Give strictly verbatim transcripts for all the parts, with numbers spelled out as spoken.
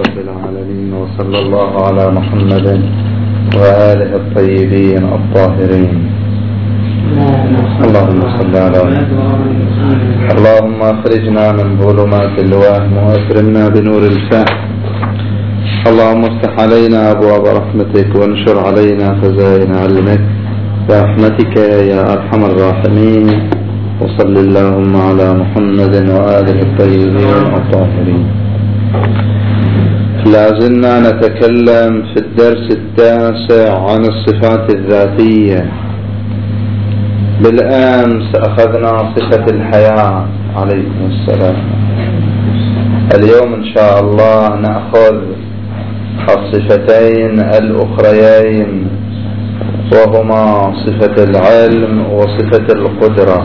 رب العالمين، وصلى الله على محمد وآله الطيبين الطاهرين. اللهم صل على محمد. اللهم أخرجنا من ظلمات الوهم وأكرمنا بنور الفهم. اللهم افتح علينا أبواب رحمتك وانشر علينا خزائن علمك برحمتك يا أرحم الراحمين. وصل اللهم على محمد وآله الطيبين الطاهرين. لازلنا نتكلم في الدرس التاسع عن الصفات الذاتية. بالأمس أخذنا صفة الحياة عليكم السلام. اليوم إن شاء الله نأخذ الصفتين الأخريين، وهما صفة العلم وصفة القدرة.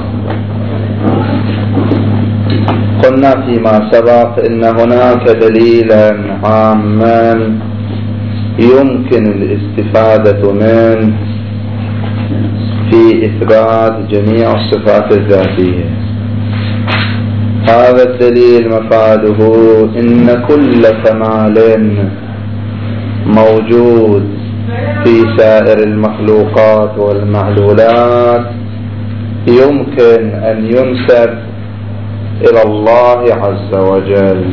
قلنا فيما سبق إن هناك دليلا عاما يمكن الاستفادة منه في إثبات جميع الصفات الذاتية. هذا الدليل مفاده إن كل كمال موجود في سائر المخلوقات والمعلولات يمكن أن ينسب إلى الله عز وجل،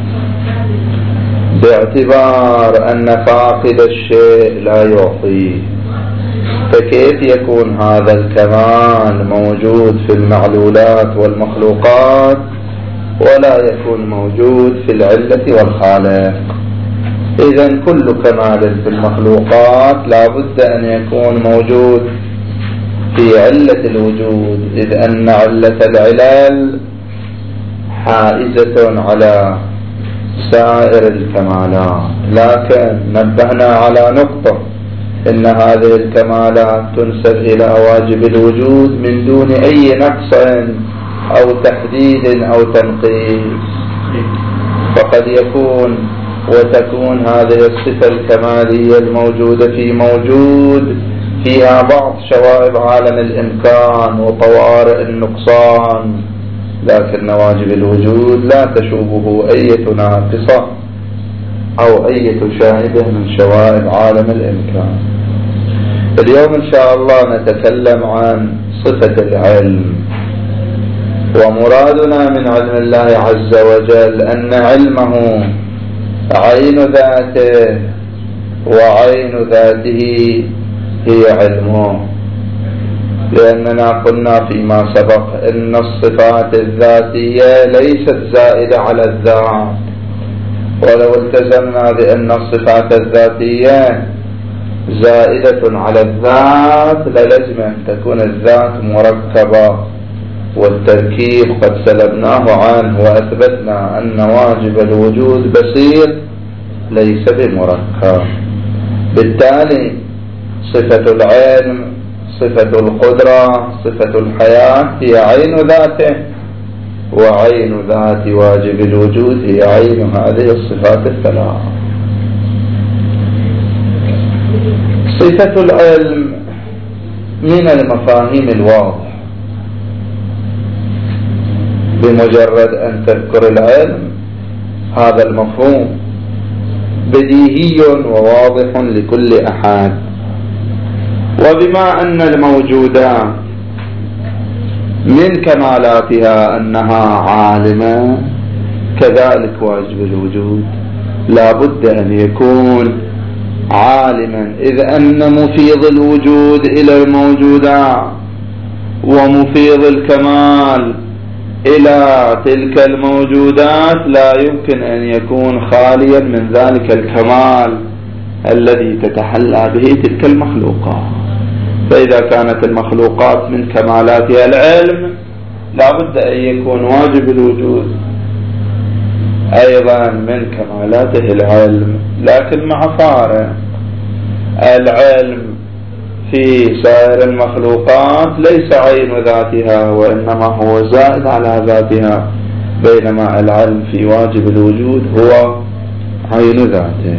باعتبار أن فاقد الشيء لا يعطيه. فكيف يكون هذا الكمال موجود في المعلولات والمخلوقات ولا يكون موجود في العلة والخالق؟ إذن كل كمال في المخلوقات لا بد أن يكون موجود في علة الوجود، إذ أن علة العلل حائزة على سائر الكمالات. لكن نبهنا على نقطة، إن هذه الكمالات تنسب إلى واجب الوجود من دون أي نقص أو تحديد أو تنقيص. فقد يكون وتكون هذه الصفة الكمالية الموجودة في موجود فيها بعض شوائب عالم الإمكان وطوارئ النقصان، لكن واجب الوجود لا تشوبه أي ناقصة أو أي شائبة من شوائب عالم الإمكان. اليوم إن شاء الله نتكلم عن صفة العلم. ومرادنا من علم الله عز وجل أن علمه عين ذاته، وعين ذاته هي علمه. لأننا قلنا فيما سبق إن الصفات الذاتية ليست زائدة على الذات، ولو التزمنا بأن الصفات الذاتية زائدة على الذات للزم أن تكون الذات مركبة، والتركيب قد سلبناه عنه وأثبتنا أن واجب الوجود بسيط ليس بمركب. بالتالي صفة العلم، صفة القدرة، صفة الحياة هي عين ذاته، وعين ذات واجب الوجود هي عين هذه الصفات الثلاث. صفة العلم من المفاهيم الواضحة، بمجرد أن تذكر العلم هذا المفهوم بديهي وواضح لكل أحد. وبما أن الموجودات من كمالاتها أنها عالمة، كذلك واجب الوجود لا بد أن يكون عالما، إذ أن مفيض الوجود إلى الموجودات ومفيض الكمال إلى تلك الموجودات لا يمكن أن يكون خاليا من ذلك الكمال الذي تتحلى به تلك المخلوقات. فإذا كانت المخلوقات من كمالاتها العلم لا بد أن يكون واجب الوجود أيضا من كمالاته العلم، لكن مع فارق. العلم في سائر المخلوقات ليس عين ذاتها، وإنما هو زائد على ذاتها، بينما العلم في واجب الوجود هو عين ذاته.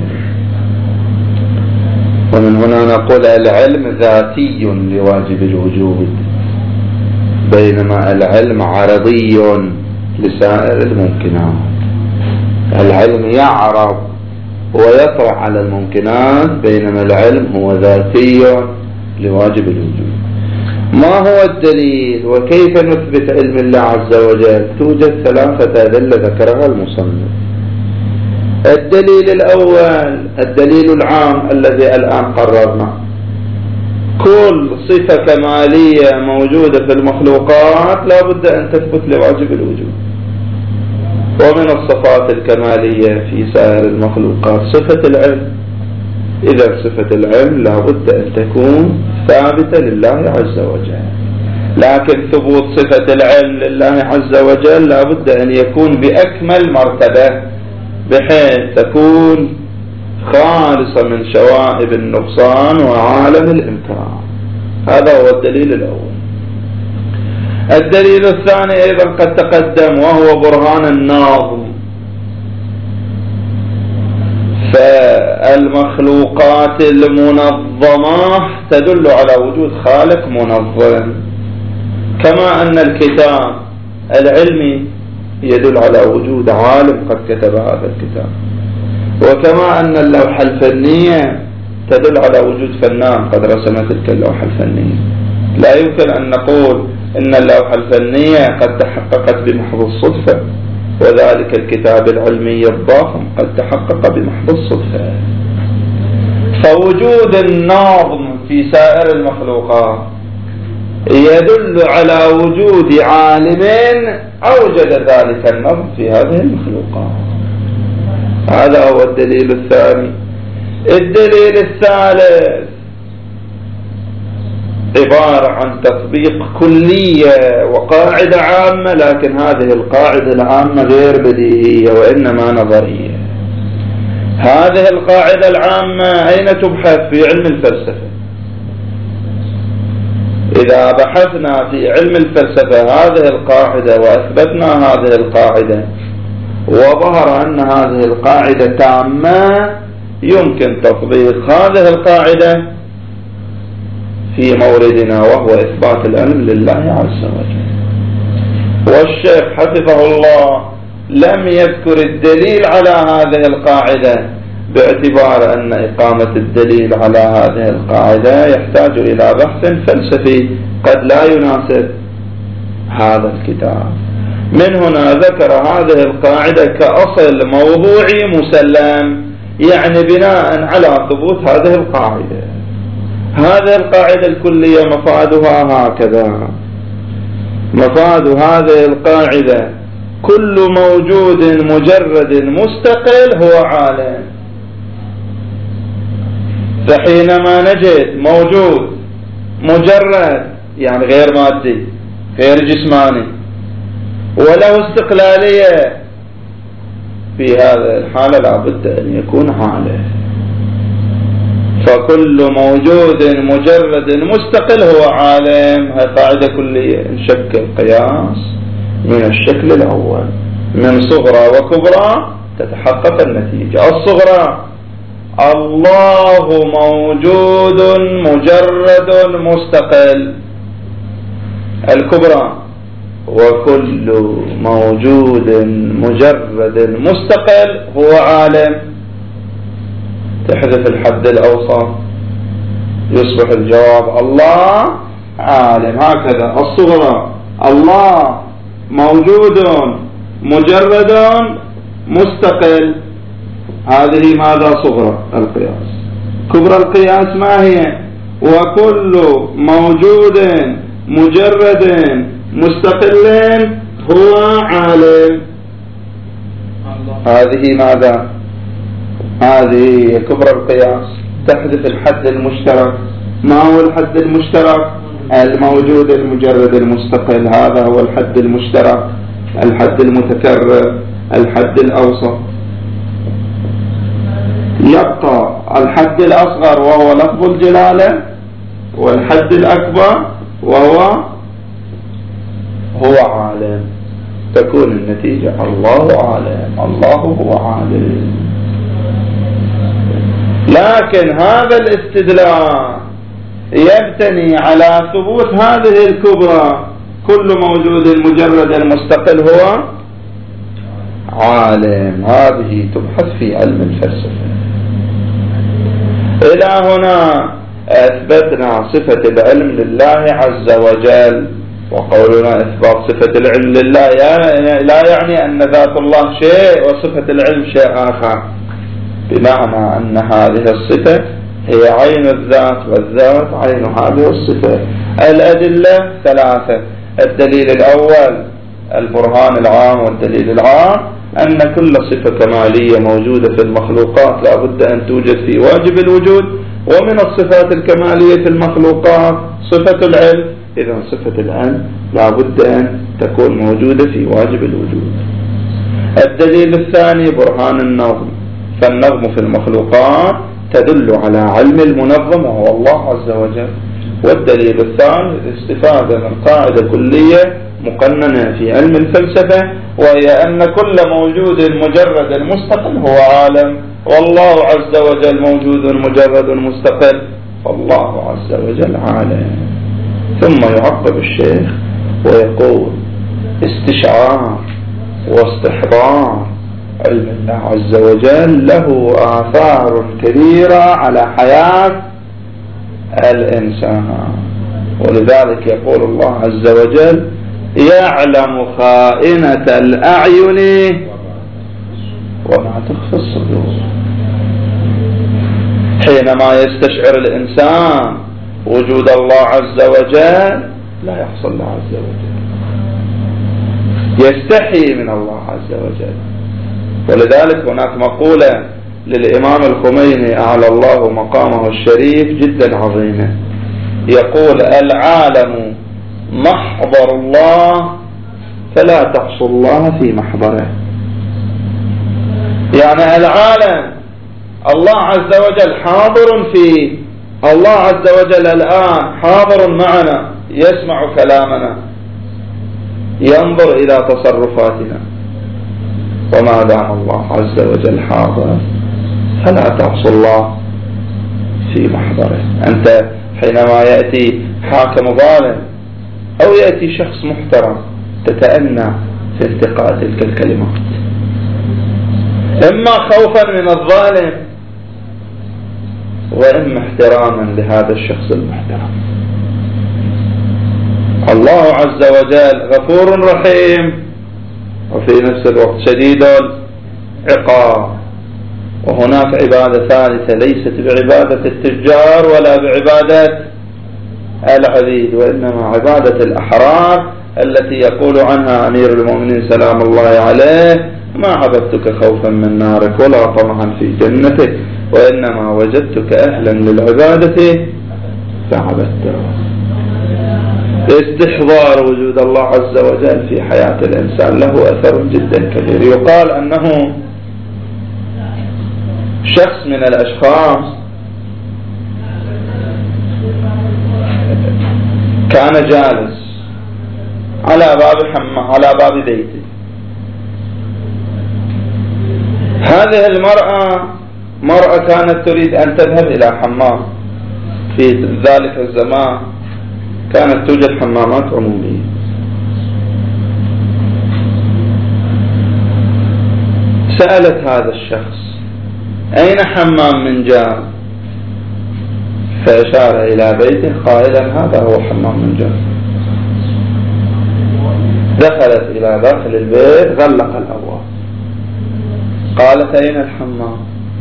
ومن هنا نقول العلم ذاتي لواجب الوجود، بينما العلم عرضي لسائر الممكنات. العلم يعرض ويطرح على الممكنات، بينما العلم هو ذاتي لواجب الوجود. ما هو الدليل وكيف نثبت علم الله عز وجل؟ توجد ثلاثة أدلة ذكرها المصنف. الدليل الأول الدليل العام الذي الآن قررنا: كل صفة كمالية موجودة في المخلوقات لا بد أن تثبت لواجب الوجود. ومن الصفات الكمالية في سائر المخلوقات صفة العلم. إذا صفة العلم لا بد أن تكون ثابتة لله عز وجل، لكن ثبوت صفة العلم لله عز وجل لا بد أن يكون بأكمل مرتبة، بحيث تكون خالصة من شوائب النقصان وعالم الإمكان. هذا هو الدليل الأول. الدليل الثاني أيضا قد تقدم، وهو برهان الناظم. فالمخلوقات المنظمة تدل على وجود خالق منظم، كما أن الكتاب العلمي يدل على وجود عالم قد كتب هذا الكتاب، وكما أن اللوحة الفنية تدل على وجود فنان قد رسم تلك اللوحة الفنية. لا يمكن أن نقول إن اللوحة الفنية قد تحققت بمحض الصدفة، وذلك الكتاب العلمي الضخم قد تحقق بمحض الصدفة. فوجود الناظم في سائر المخلوقات يدل على وجود عالم أوجد ذلك النظم في هذه المخلوقات. هذا هو الدليل الثاني. الدليل الثالث عبارة عن تطبيق كلية وقاعدة عامة، لكن هذه القاعدة العامة غير بديهية وإنما نظرية. هذه القاعدة العامة أين تبحث؟ في علم الفلسفة. إذا بحثنا في علم الفلسفة هذه القاعدة وأثبتنا هذه القاعدة وظهر أن هذه القاعدة تامة، يمكن تطبيق هذه القاعدة في موردنا، وهو إثبات العلم لله عز وجل. والشيخ حفظه الله لم يذكر الدليل على هذه القاعدة، باعتبار أن إقامة الدليل على هذه القاعدة يحتاج إلى بحث فلسفي قد لا يناسب هذا الكتاب. من هنا ذكر هذه القاعدة كأصل موضوعي مسلم، يعني بناء على ثبوت هذه القاعدة. هذه القاعدة الكلية مفادها هكذا: مفاد هذه القاعدة كل موجود مجرد مستقل هو عالم. فحينما نجد موجود مجرد يعني غير مادي غير جسماني وله استقلالية، في هذا الحالة لا بد أن يكون عالم. فكل موجود مجرد مستقل هو عالم. هذه قاعدة كلية نشكل قياس من الشكل الأول، من صغرى وكبرى تتحقق النتيجة. الصغرى: الله موجود مجرد مستقل. الكبرى: وكل موجود مجرد مستقل هو عالم. تحذف الحد الأوسط يصبح الجواب الله عالم. هكذا الصغرى: الله موجود مجرد مستقل. هذه ماذا؟ صغرى القياس. كبرى القياس ما هي؟ وكل موجود مجرد مستقل هو عالم. هذه ماذا؟ هذه كبرى القياس. تحذف الحد المشترك. ما هو الحد المشترك؟ الموجود المجرد المستقل، هذا هو الحد المشترك. الحد المتكرر الحد الأوسط. يبقى الحد الأصغر وهو لفظ الجلالة، والحد الأكبر وهو هو عالم. تكون النتيجة الله عالم، الله هو عالم. لكن هذا الاستدلال يبتني على ثبوت هذه الكبرى: كل موجود مجرد مستقل هو عالم. هذه تبحث في علم الفلسفة. إلى هنا أثبتنا صفة العلم لله عز وجل، وقولنا إثبات صفة العلم لله لا يعني أن ذات الله شيء وصفة العلم شيء آخر، بمعنى أن هذه الصفة هي عين الذات والذات عين هذه الصفة. الأدلة ثلاثة: الدليل الأول البرهان العام، والدليل العام أن كل صفة كمالية موجودة في المخلوقات لا بد أن توجد في واجب الوجود، ومن الصفات الكمالية في المخلوقات صفة العلم، إذا صفة العلم لا بد أن تكون موجودة في واجب الوجود. الدليل الثاني برهان النظم، فالنظم في المخلوقات تدل على علم المنظم وهو الله عز وجل. والدليل الثالث استفادة من قاعدة كلية مقننة في علم الفلسفة، وهي أن كل موجود مجرد مستقل هو عالم، والله عز وجل موجود مجرد مستقل، فالله عز وجل عالم. ثم يعقب الشيخ ويقول: استشعار واستحضار علم الله عز وجل له آثار كبيرة على حياة الإنسان، ولذلك يقول الله عز وجل: يعلم خائنة الأعين وما تخفي الصدور. حينما يستشعر الإنسان وجود الله عز وجل لا يحصل له عز وجل، يستحي من الله عز وجل. ولذلك هناك مقولة للإمام الخميني أعلى الله مقامه الشريف جدا عظيمة، يقول: العالم محضر الله فلا تعصوا الله في محضره. يعني العالم الله عز وجل حاضر فيه، الله عز وجل الآن حاضر معنا، يسمع كلامنا، ينظر إلى تصرفاتنا، وما دام الله عز وجل حاضر فلا تعصوا الله في محضره. أنت حينما يأتي حاكم ظالم أو يأتي شخص محترم تتأنى في انتقاء تلك الكلمات، إما خوفا من الظالم وإما احتراما لهذا الشخص المحترم. الله عز وجل غفور رحيم، وفي نفس الوقت شديد العقاب. وهناك عبادة ثالثة ليست بعبادة التجار ولا بعبادة العبيد، وإنما عبادة الأحرار التي يقول عنها أمير المؤمنين سلام الله عليه: ما عبدتك خوفا من نارك ولا طمعا في جنتك، وإنما وجدتك أهلا للعبادة فعبدته. استحضار وجود الله عز وجل في حياة الإنسان له أثر جدا كبير. يقال أنه شخص من الأشخاص كان جالس على باب حمام على باب بيته. هذه المرأة مرأة كانت تريد أن تذهب إلى حمام. في ذلك الزمان كانت توجد حمامات عمومية. سألت هذا الشخص: أين حمام من جار؟ فأشار إلى بيته قائلا: هذا هو حمام من جار. دخلت إلى داخل البيت، غلق الأبواب، قالت: أين الحمام؟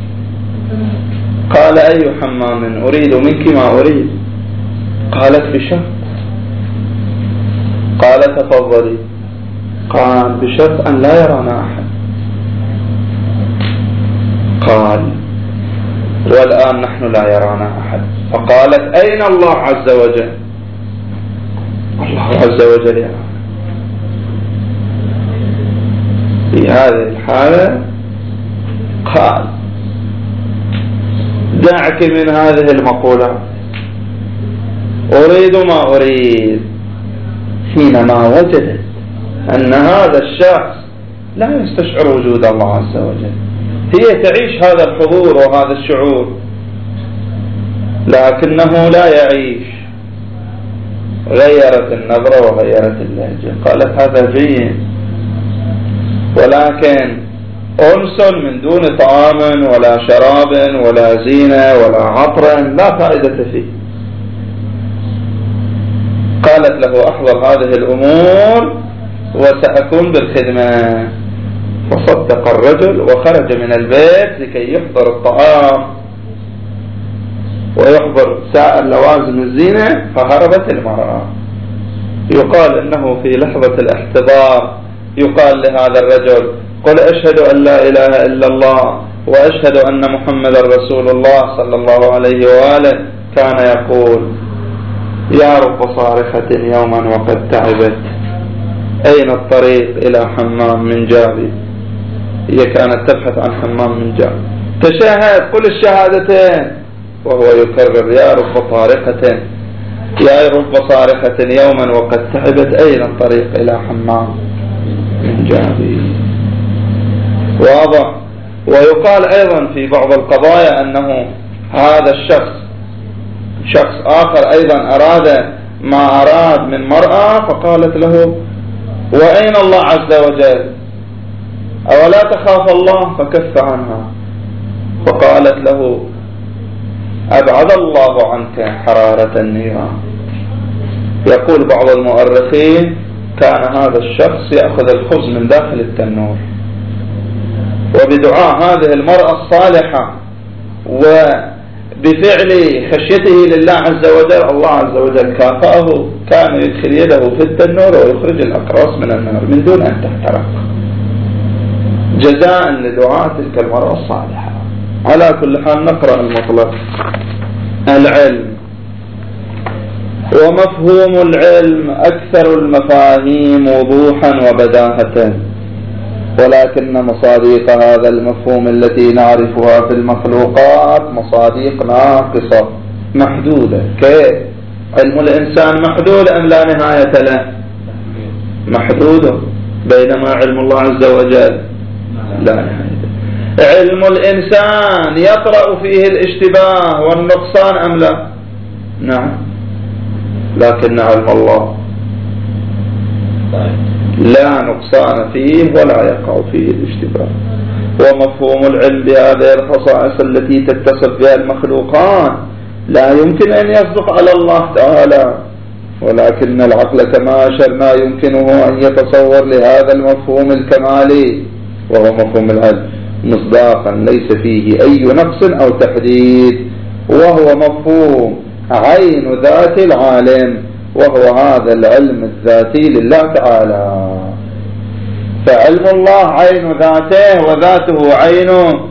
قال: أي حمام؟ أريد منك ما أريد. قالت: بشرط. قال: تفضلي. قال: بشرط أن لا يرانا أحد. قال: والآن نحن لا يرانا أحد. فقالت: أين الله عز وجل؟ الله عز وجل يرانا. في هذه الحالة قال: دعك من هذه المقولة، أريد ما أريد. حينما وجدت أن هذا الشخص لا يستشعر وجود الله عز وجل، هي تعيش هذا الحضور وهذا الشعور لكنه لا يعيش، غيرت النظرة وغيرت اللهجة. قالت: هذا جيد، ولكن أنس من دون طعام ولا شراب ولا زينة ولا عطر لا فائدة فيه. قالت له أحضر هذه الأمور وسأكون بالخدمة. فصدق الرجل وخرج من البيت لكي يحضر الطعام ويحضر سائر لوازم الزينة، فهربت المرأة. يقال إنه في لحظة الاحتضار يقال لهذا الرجل: قل أشهد أن لا إله إلا الله وأشهد أن محمد رسول الله صلى الله عليه وآله. كان يقول: يا رب صارخة يوما وقد تعبت، أين الطريق إلى حمام من جابي؟ هي كانت تبحث عن حمام من جابي. تشهد، قل الشهادتين، وهو يكرر: يا رب صارخة يا رب صارخة يوما وقد تعبت، أين الطريق إلى حمام من جابي. واضح. ويقال أيضا في بعض القضايا أنه هذا الشخص شخص آخر أيضا أراد ما أراد من مرأة، فقالت له: وأين الله عز وجل؟ أولا تخاف الله؟ فكف عنها. فقالت له: أبعد الله عنك حرارة النيران. يقول بعض المؤرخين: كان هذا الشخص يأخذ الخبز من داخل التنور، وبدعاء هذه المرأة الصالحة وبفعل خشيته لله عز وجل الله عز وجل كافأه، كان يدخل يده في التنور ويخرج الأقراص من النار من دون أن تحترق، جزاء لدعاء تلك المرأة الصالحة. على كل حال نقرأ المطلق. العلم ومفهوم العلم أكثر المفاهيم وضوحا وبداهة، ولكن مصادق هذا المفهوم التي نعرفها في المخلوقات مصادق ناقصة محدودة. كيف؟ علم الإنسان محدود أم لا نهاية له؟ محدود، بينما علم الله عز وجل لا نهاية. علم الإنسان يطرأ فيه الاشتباه والنقصان أم لا؟ نعم، لكن علم الله لا نقصان فيه ولا يقع فيه الاشتباه. ومفهوم العلم بهذه الخصائص التي تتصف بها المخلوقات لا يمكن أن يصدق على الله تعالى، ولكن العقل كما أشرنا يمكنه أن يتصور لهذا المفهوم الكمالي وهو مفهوم العلم مصداقا ليس فيه أي نقص أو تحديد، وهو مفهوم عين ذات العالم، وهو هذا العلم الذاتي لله تعالى. فعلم الله عين ذاته وذاته عين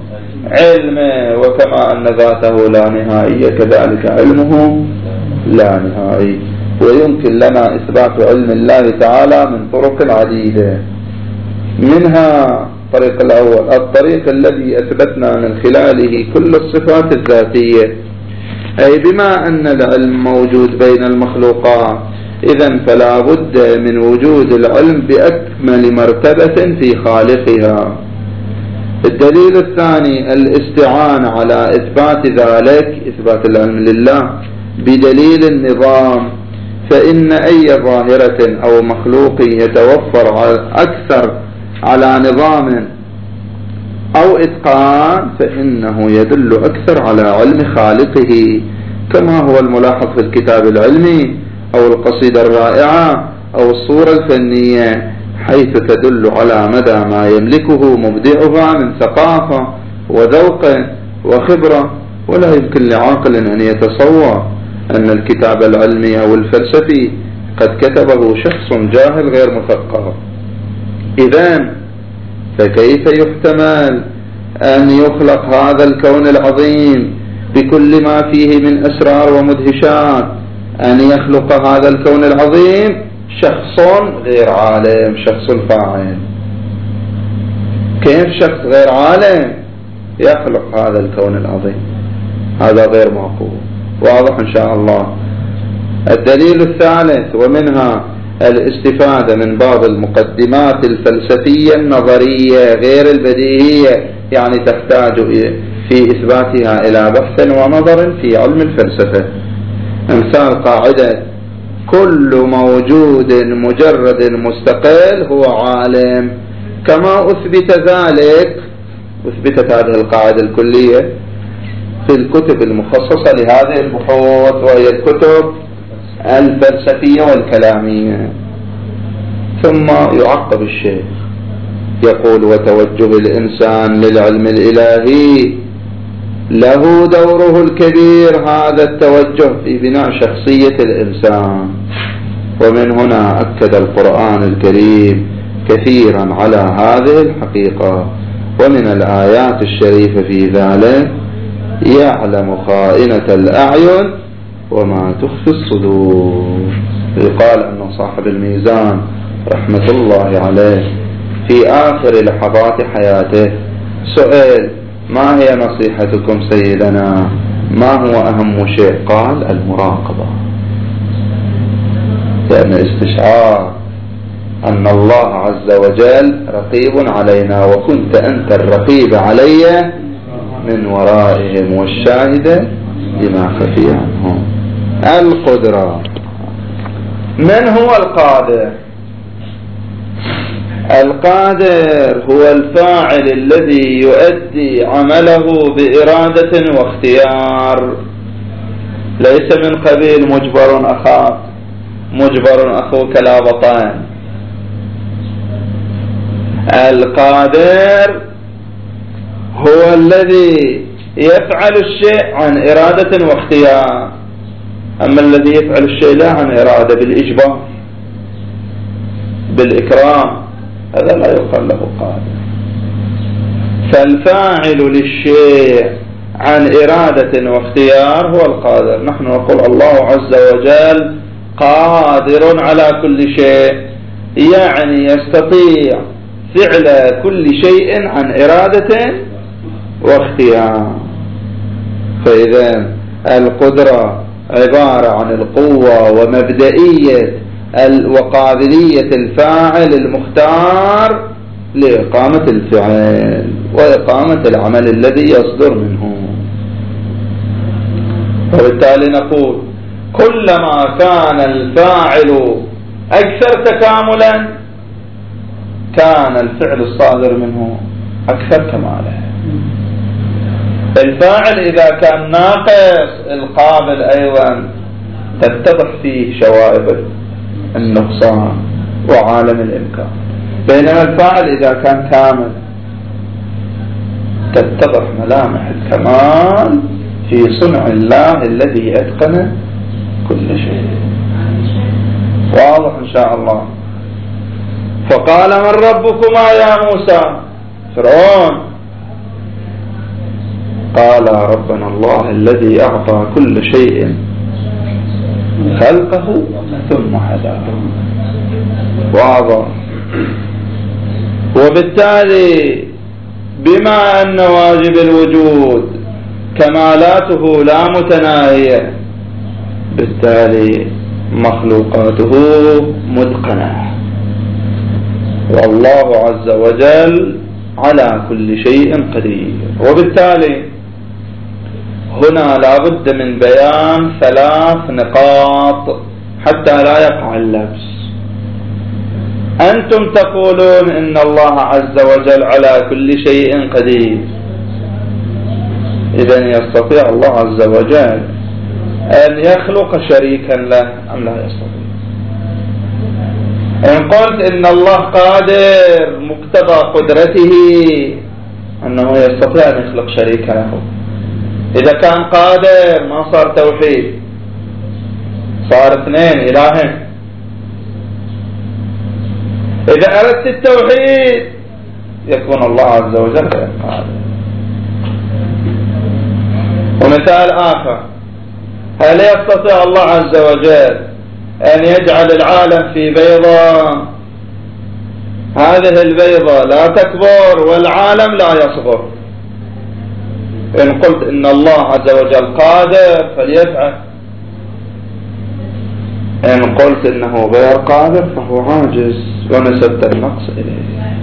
علمه، وكما أن ذاته لا نهائية كذلك علمه لا نهائي. ويمكن لنا إثبات علم الله تعالى من طرق عديدة، منها الطريق الأول الطريق الذي أثبتنا من خلاله كل الصفات الذاتية، أي بما أن العلم موجود بين المخلوقات إذن فلا بد من وجود العلم بأكمل مرتبة في خالقها. الدليل الثاني الاستعانة على إثبات ذلك، إثبات العلم لله، بدليل النظام، فإن أي ظاهرة أو مخلوق يتوفر أكثر على نظام أو إتقان فإنه يدل أكثر على علم خالقه، كما هو الملاحظ في الكتاب العلمي أو القصيدة الرائعة أو الصورة الفنية، حيث تدل على مدى ما يملكه مبدعها من ثقافة وذوق وخبرة. ولا يمكن لعاقل أن يتصور أن الكتاب العلمي أو الفلسفي قد كتبه شخص جاهل غير مثقف. إذن فكيف يحتمل أن يخلق هذا الكون العظيم بكل ما فيه من أسرار ومدهشات، أن يخلق هذا الكون العظيم شخص غير عالم، شخص فاعل؟ كيف شخص غير عالم يخلق هذا الكون العظيم؟ هذا غير معقول. واضح إن شاء الله. الدليل الثالث ومنها الاستفادة من بعض المقدمات الفلسفية النظرية غير البديهية، يعني تحتاج في إثباتها إلى بحث ونظر في علم الفلسفة. أمثال قاعدة كل موجود مجرد مستقل هو عالم، كما أثبت ذلك أثبتت هذه القاعدة الكلية في الكتب المخصصة لهذه البحوث، وهي الكتب الفلسفية والكلامية. ثم يعقب الشيخ يقول: وتوجه الإنسان للعلم الإلهي له دوره الكبير. هذا التوجه في بناء شخصية الإنسان، ومن هنا أكد القرآن الكريم كثيرا على هذه الحقيقة. ومن الآيات الشريفة في ذلك: يعلم خائنة الأعين وما تخفي الصدور. يقال أن صاحب الميزان رحمة الله عليه في آخر لحظات حياته سئل: ما هي نصيحتكم سيدنا؟ ما هو أهم شيء؟ قال: المراقبة، لأن استشعار أن الله عز وجل رقيب علينا، وكنت أنت الرقيب علي من ورائهم والشاهد بما خفي عنهم. القدرة. من هو القادر؟ القادر هو الفاعل الذي يؤدي عمله بإرادة واختيار، ليس من قبيل مجبر أخاك مجبر أخوك لا بطان. القادر هو الذي يفعل الشيء عن إرادة واختيار، أما الذي يفعل الشيء لا عن إرادة بالإجبار بالإكرام هذا لا يقال له قادر. فالفاعل للشيء عن إرادة واختيار هو القادر. نحن نقول الله عز وجل قادر على كل شيء، يعني يستطيع فعل كل شيء عن إرادة واختيار. فإذا القدرة عبارة عن القوة ومبدئية وقابلية الفاعل المختار لإقامة الفعل وإقامة العمل الذي يصدر منه. وبالتالي نقول: كلما كان الفاعل أكثر تكاملا كان الفعل الصادر منه أكثر كمالا. الفاعل إذا كان ناقص القابل أيضا تتضح فيه شوائب النقصان وعالم الإمكان، بينما الفاعل إذا كان كامل تتضح ملامح الكمال في صنع الله الذي أتقن كل شيء. واضح إن شاء الله. فقال: من ربكما يا موسى؟ فرعون. قال: ربنا الله الذي أعطى كل شيء خلقه ثم هداه. واضح. وبالتالي بما أن واجب الوجود كمالاته لا متناهية، بالتالي مخلوقاته متقنة، والله عز وجل على كل شيء قدير. وبالتالي هنا لا بد من بيان ثلاث نقاط حتى لا يقع اللبس. أنتم تقولون إن الله عز وجل على كل شيء قدير، إذن يستطيع الله عز وجل أن يخلق شريكا له أم لا يستطيع؟ إن قلت إن الله قادر مقتضى قدرته أنه يستطيع أن يخلق شريكا له. إذا كان قادر ما صار توحيد، صار اثنين إلهين. إذا أردت التوحيد يكون الله عز وجل غير قادر. ومثال آخر: هل يستطيع الله عز وجل أن يجعل العالم في بيضة، هذه البيضة لا تكبر والعالم لا يصغر؟ إن قلت إن الله عز وجل قادر فليفعل، إن قلت إنه غير قادر فهو عاجز ونسبت النقص إليه.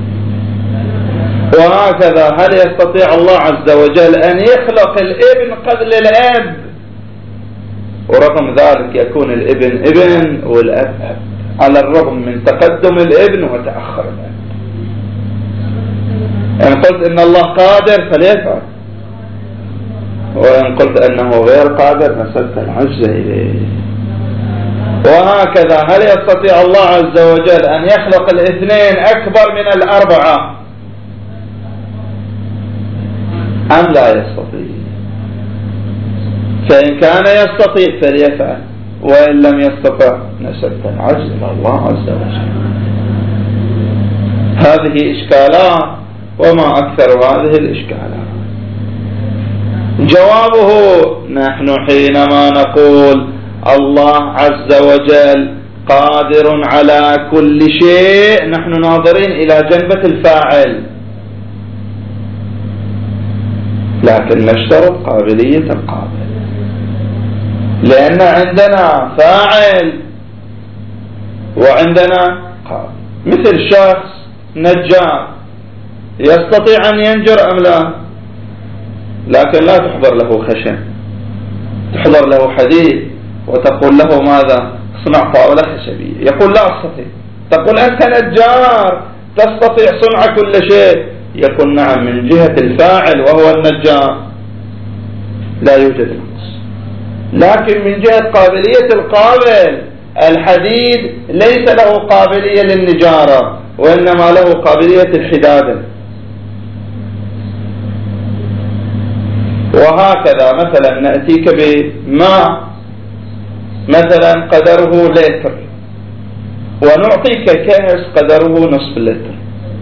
وهكذا هل يستطيع الله عز وجل أن يخلق الابن قبل الأب، ورغم ذلك يكون الابن ابن والأب أب، على الرغم من تقدم الابن وتأخر الأب؟ إن قلت إن الله قادر فليفعل، وإن قلت أنه غير قادر نسبت العجز إليه. وهكذا هل يستطيع الله عز وجل أن يخلق الاثنين أكبر من الأربعة أم لا يستطيع؟ فإن كان يستطيع فليفعل، وإن لم يستطع نسبت العجز إلى الله عز وجل. هذه إشكالات وما أكثر هذه الإشكالات. جوابه: نحن حينما نقول الله عز وجل قادر على كل شيء نحن ناظرين إلى جنبة الفاعل، لكن نشترط قابلية القابل، لأن عندنا فاعل وعندنا قابل. مثل شخص نجار يستطيع أن ينجر أم لا؟ لكن لا تحضر له خشن، تحضر له حديد وتقول له ماذا؟ اصنع طاولة خشبية، يقول لا أستطيع. تقول أنت نجار تستطيع صنع كل شيء، يقول نعم من جهة الفاعل وهو النجار لا يوجد نقص، لكن من جهة قابلية القابل الحديد ليس له قابلية للنجارة وإنما له قابلية الحدادة. وهكذا مثلا نأتيك بماء مثلا قدره لتر ونعطيك كأس قدره نصف لتر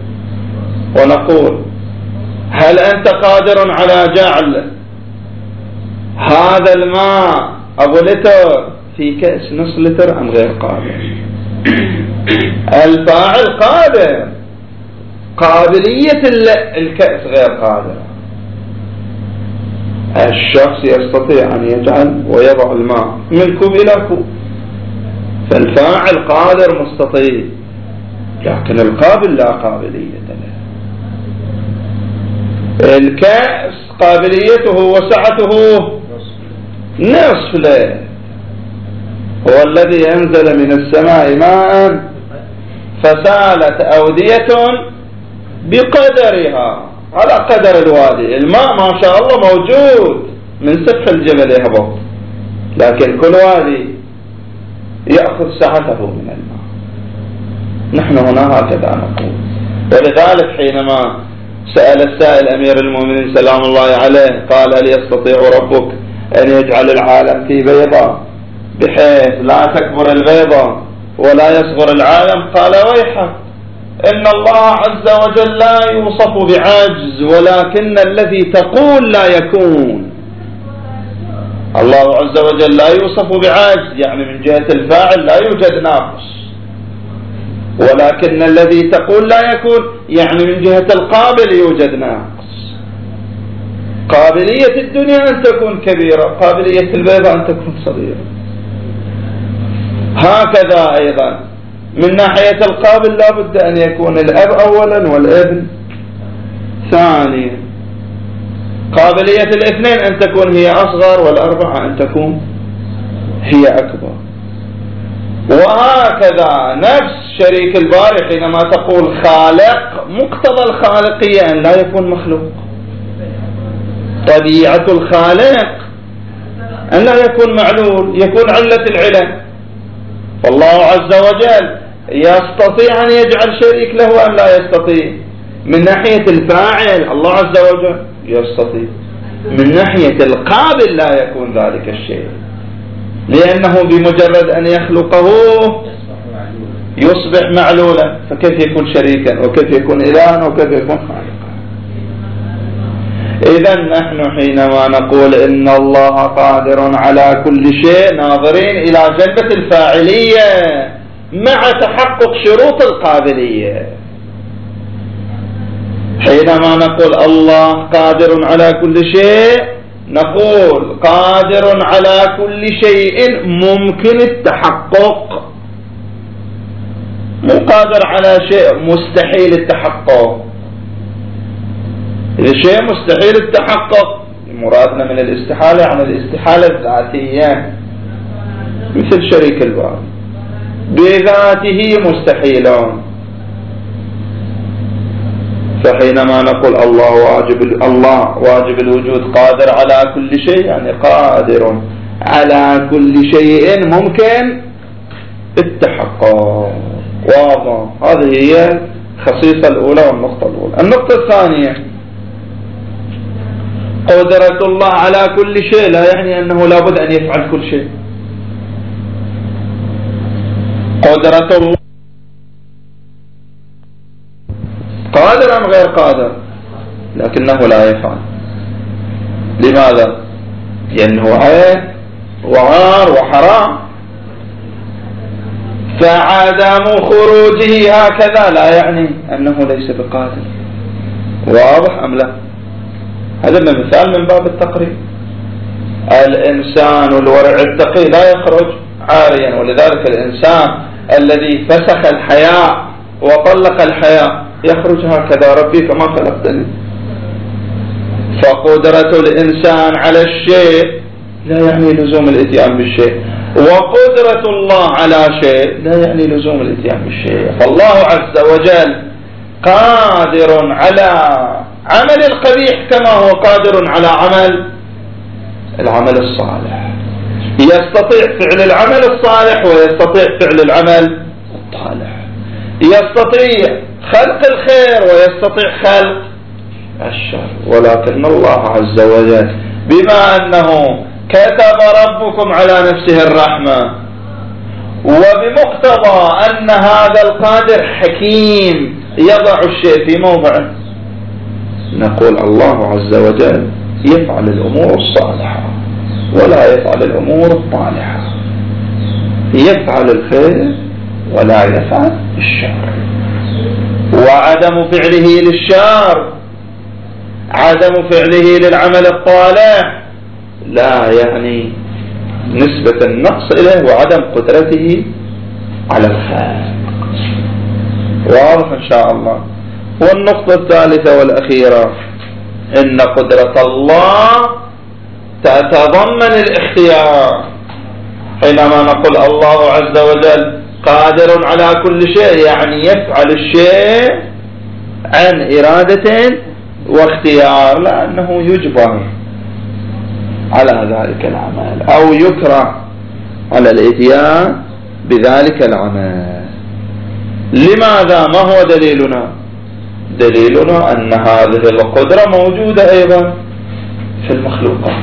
ونقول هل أنت قادر على جعل هذا الماء أبو لتر في كأس نصف لتر أم غير قادر؟ الفاعل قادر، قابلية الكأس غير قادر. الشخص يستطيع أن يجعل ويضع الماء من كوب إلى كوب، فالفاعل قادر مستطيع، لكن القابل لا قابلية له. الكأس قابليته وسعته نصف له، هو الذي أنزل من السماء ماء فسالت أودية بقدرها على قدر الوادي. الماء ما شاء الله موجود من سفح الجبل يهبط، لكن كل وادي يأخذ سعته من الماء. نحن هنا هكذا نقول. ولذلك حينما سأل السائل أمير المؤمنين سلام الله عليه قال هل يستطيع ربك أن يجعل العالم في بيضة بحيث لا تكبر البيضة ولا يصغر العالم؟ قال ويحك، إن الله عز وجل لا يوصف بعجز ولكن الذي تقول لا يكون. الله عز وجل لا يوصف بعجز، يعني من جهة الفاعل لا يوجد ناقص، ولكن الذي تقول لا يكون يعني من جهة القابل يوجد ناقص. قابلية الدنيا أن تكون كبيرة، قابلية البيضة أن تكون صغيرة. هكذا أيضا من ناحية القابل لا بد أن يكون الأب أولا والابن ثانيا. قابلية الاثنين أن تكون هي أصغر والأربعة أن تكون هي أكبر. وهكذا نفس شريك الباري حينما تقول خالق، مقتضى الخالقية أن لا يكون مخلوق. طبيعة الخالق أن لا يكون معلول، يكون علة العلم. فالله عز وجل يستطيع أن يجعل شريك له أم لا يستطيع؟ من ناحية الفاعل الله عز وجل يستطيع، من ناحية القابل لا يكون ذلك الشيء، لأنه بمجرد أن يخلقه يصبح معلولا، فكيف يكون شريكا وكيف يكون إلها وكيف يكون خالقا؟ إذن نحن حينما نقول إن الله قادر على كل شيء ناظرين إلى جنبة الفاعلية مع تحقق شروط القابلية. حينما نقول الله قادر على كل شيء نقول قادر على كل شيء ممكن التحقق، مو قادر على شيء مستحيل التحقق. إذا شيء مستحيل التحقق مرادنا من الاستحالة عن الاستحالة الذاتية، مثل شريك الباري بذاته مستحيل، فحينما نقول الله واجب الله واجب الوجود قادر على كل شيء، يعني قادر على كل شيء ممكن التحقق. واضح؟ هذه هي الخصيصة الأولى والنقطة الأولى. النقطة الثانية، قدرة الله على كل شيء لا يعني أنه لابد أن يفعل كل شيء. قدرة الله قادر أم غير قادر؟ لكنه لا يفعل. لماذا؟ لأنه عيب وعار وحرام، فعدم خروجه هكذا لا يعني أنه ليس بقادر. واضح أم لا؟ هذا مثال من باب التقريب. الإنسان الورع التقي لا يخرج عاريا، ولذلك الإنسان الذي فسخ الحياء وطلق الحياء يخرج هكذا: ربي كما خلقتني. فقدرة الإنسان على الشيء لا يعني لزوم الاتيان بالشيء، وقدرة الله على شيء لا يعني لزوم الاتيان بالشيء. فالله عز وجل قادر على عمل القبيح كما هو قادر على عمل العمل الصالح. يستطيع فعل العمل الصالح ويستطيع فعل العمل الطالح، يستطيع خلق الخير ويستطيع خلق الشر. ولكن الله عز وجل بما أنه كتب ربكم على نفسه الرحمة، وبمقتضى أن هذا القادر حكيم يضع الشيء في موضعه، نقول الله عز وجل يفعل الأمور الصالحة ولا يفعل الأمور الطالحة، يفعل الخير ولا يفعل الشر. وعدم فعله للشر، عدم فعله للعمل الطالح لا يعني نسبة النقص إليه وعدم قدرته على الخير. واضح إن شاء الله. والنقطة الثالثة والأخيرة، إن قدرة الله تتضمن الاختيار. حينما نقول الله عز وجل قادر على كل شيء يعني يفعل الشيء عن إرادة واختيار، لأنه يجبر على ذلك العمل أو يكره على الاتيان بذلك العمل. لماذا؟ ما هو دليلنا؟ دليلنا أن هذه القدرة موجودة أيضا في المخلوقات،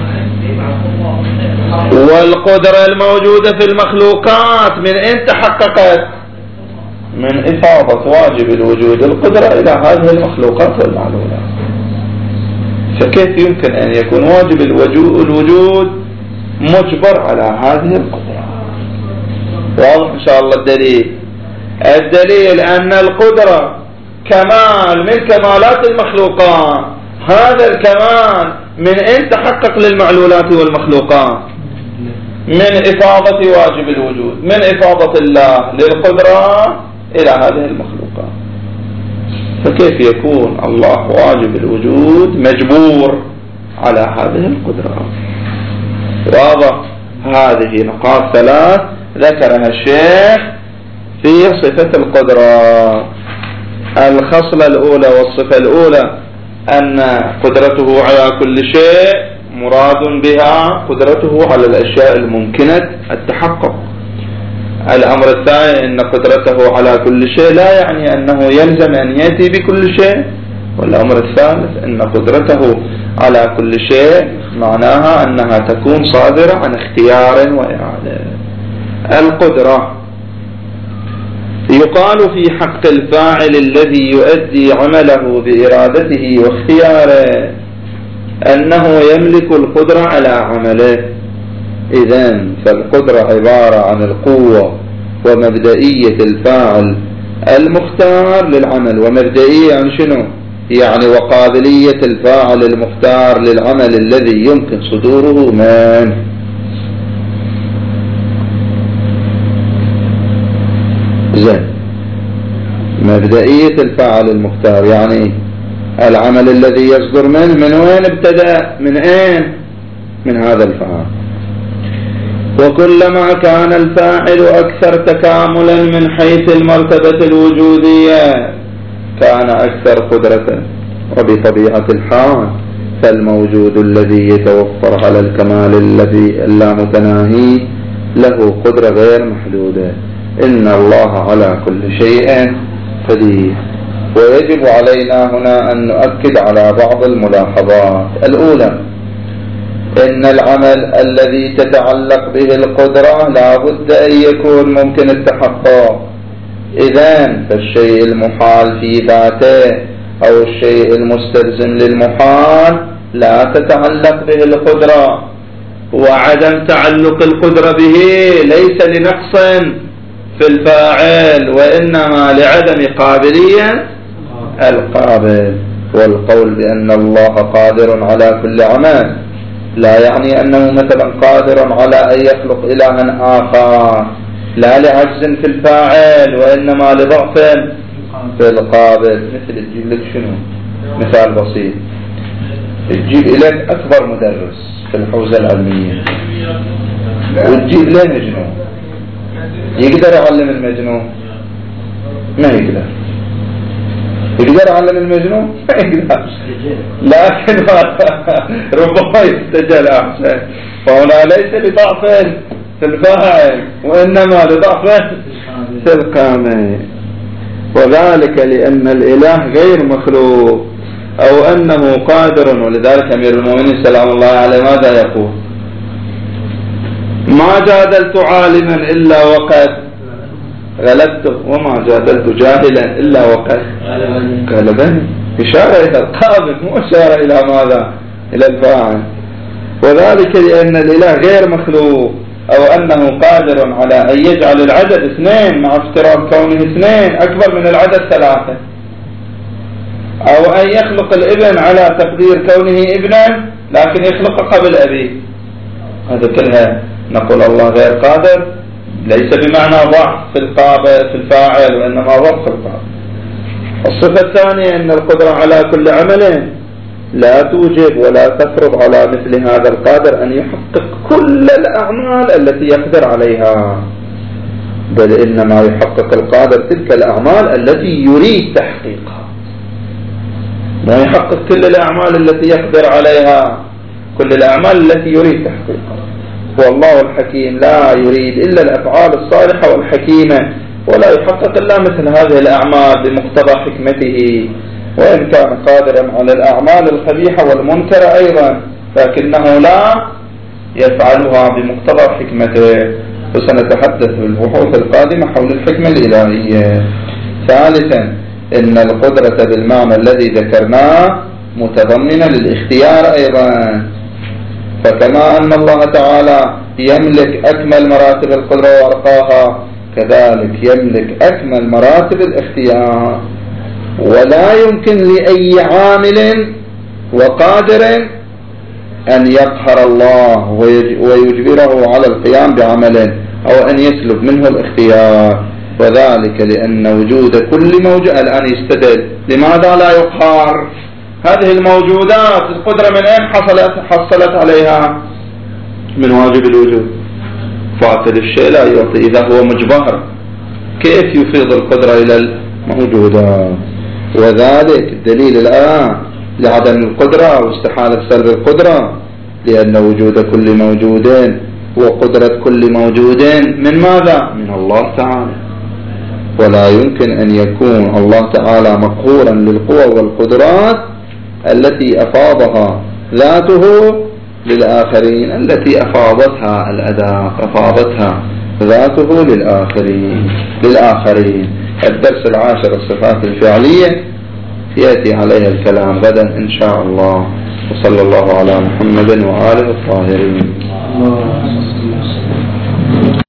والقدرة الموجودة في المخلوقات من أين تحققت؟ من إفاضة واجب الوجود القدرة إلى هذه المخلوقات والمعلومات. فكيف يمكن أن يكون واجب الوجود مجبر على هذه القدرة؟ واضح إن شاء الله الدليل. الدليل أن القدرة كمال من كمالات المخلوقات. هذا الكمال من أين تحقق للمعلولات والمخلوقات؟ من إفاضة واجب الوجود، من إفاضة الله للقدرة إلى هذه المخلوقات. فكيف يكون الله واجب الوجود مجبور على هذه القدرة؟ واضح. هذه نقاط ثلاث ذكرها الشيخ في صفة القدرة. الخصلة الأولى والصفة الأولى أن قدرته على كل شيء مراد بها قدرته على الأشياء الممكنة التحقق. الأمر الثاني أن قدرته على كل شيء لا يعني أنه يلزم أن يأتي بكل شيء. والأمر الثالث أن قدرته على كل شيء معناها أنها تكون صادرة عن اختيار وإرادة. القدرة يقال في حق الفاعل الذي يؤدي عمله بإرادته واختياره أنه يملك القدرة على عمله. إذن فالقدرة عبارة عن القوة ومبدئية الفاعل المختار للعمل. ومبدئية يعني شنو؟ يعني وقابلية الفاعل المختار للعمل الذي يمكن صدوره منه. زين، مبدئية الفاعل المختار يعني العمل الذي يصدر منه من وين ابتدأ؟ من اين؟ من هذا الفاعل. وكلما كان الفاعل أكثر تكاملا من حيث المرتبة الوجودية كان أكثر قدرة، وبطبيعة الحال فالموجود الذي يتوفر على الكمال الذي اللامتناهي له قدرة غير محدودة. إن الله على كل شيء قدير. ويجب علينا هنا أن نؤكد على بعض الملاحظات. الأولى، إن العمل الذي تتعلق به القدرة لا بد أن يكون ممكن التحقق. إذن فالشيء المحال في ذاته أو الشيء المستلزم للمحال لا تتعلق به القدرة، وعدم تعلق القدرة به ليس لنقص في الفاعل وإنما لعدم قابلية القابل. والقول بأن الله قادر على كل عمل لا يعني أنه مثلا قادر على أن يخلق إلها آخر، لا لعجز في الفاعل وإنما لضعف في القابل. مثل تجيب لك شنو مثال بسيط، تجيب لك أكبر مدرس في الحوزة العلمية وتجيب له مجنون، يقدر يعلم المجنون؟ ما يقدر. يقدر يعلم المجنون؟ ما يقدر، لكن ربما يستجل أحسن. فهنا ليس لضعف في الفاعل وإنما لضعف في القامة، وذلك لأن الإله غير مخلوق أو أنه قادر. ولذلك أمير المؤمنين سلام الله عليه ماذا يقول؟ ما جادلت عالما إلا وقد غلبته، وما جادلت جاهلا إلا وقد غلبني. إشارة إلى القابل مو إشارة إلى ماذا؟ إلى الفاعل. وذلك لأن الإله غير مخلوق أو أنه قادر على أن يجعل العدد اثنين مع افتراض كونه اثنين أكبر من العدد ثلاثة، أو أن يخلق الابن على تقدير كونه ابنا لكن يخلق قبل أبيه. هذا كلها نقول الله غير قادر، ليس بمعنى ضعف في القابل في الفاعل وإنما ضعف في القابل. الصفة الثانية أن القدرة على كل عمل لا توجب ولا تفرض على مثل هذا القادر أن يحقق كل الأعمال التي يقدر عليها، بل إنما يحقق القادر تلك الأعمال التي يريد تحقيقها، ما يحقق كل الأعمال التي يقدر عليها، كل الأعمال التي يريد تحقيقها. والله الحكيم لا يريد إلا الأفعال الصالحة والحكيمة، ولا يحقق إلا مثل هذه الأعمال بمقتضى حكمته، وإن كان قادرا على الأعمال القبيحة والمنكرة أيضا لكنه لا يفعلها بمقتضى حكمته. وسنتحدث في البحوث القادمة حول الحكمة الإلهية. ثالثا، إن القدرة بالمعنى الذي ذكرناه متضمنة للاختيار أيضا، فكما أن الله تعالى يملك أكمل مراتب القدرة وأرقاها كذلك يملك أكمل مراتب الاختيار. ولا يمكن لأي عامل وقادر أن يقهر الله ويجبره على القيام بعمل أو أن يسلب منه الاختيار، وذلك لأن وجود كل موجود الآن يستدل لماذا لا يقهر هذه الموجودات. القدرة من أين حصلت حصلت عليها؟ من واجب الوجود. فاقد الشيء لا يعطي، إذا هو مجبر كيف يفيض القدرة إلى الموجودات؟ وذلك الدليل الآن لعدم القدرة واستحالة سلب القدرة، لأن وجود كل موجود وقدرة كل موجود من ماذا؟ من الله تعالى. ولا يمكن أن يكون الله تعالى مقهورا للقوى والقدرات التي أفاضها ذاته للآخرين، التي أفاضتها الأداة أفاضتها ذاته للآخرين للآخرين الدرس العاشر الصفات الفعلية يأتي عليها الكلام غدا إن شاء الله. وصلى الله على محمد وآله الطاهرين.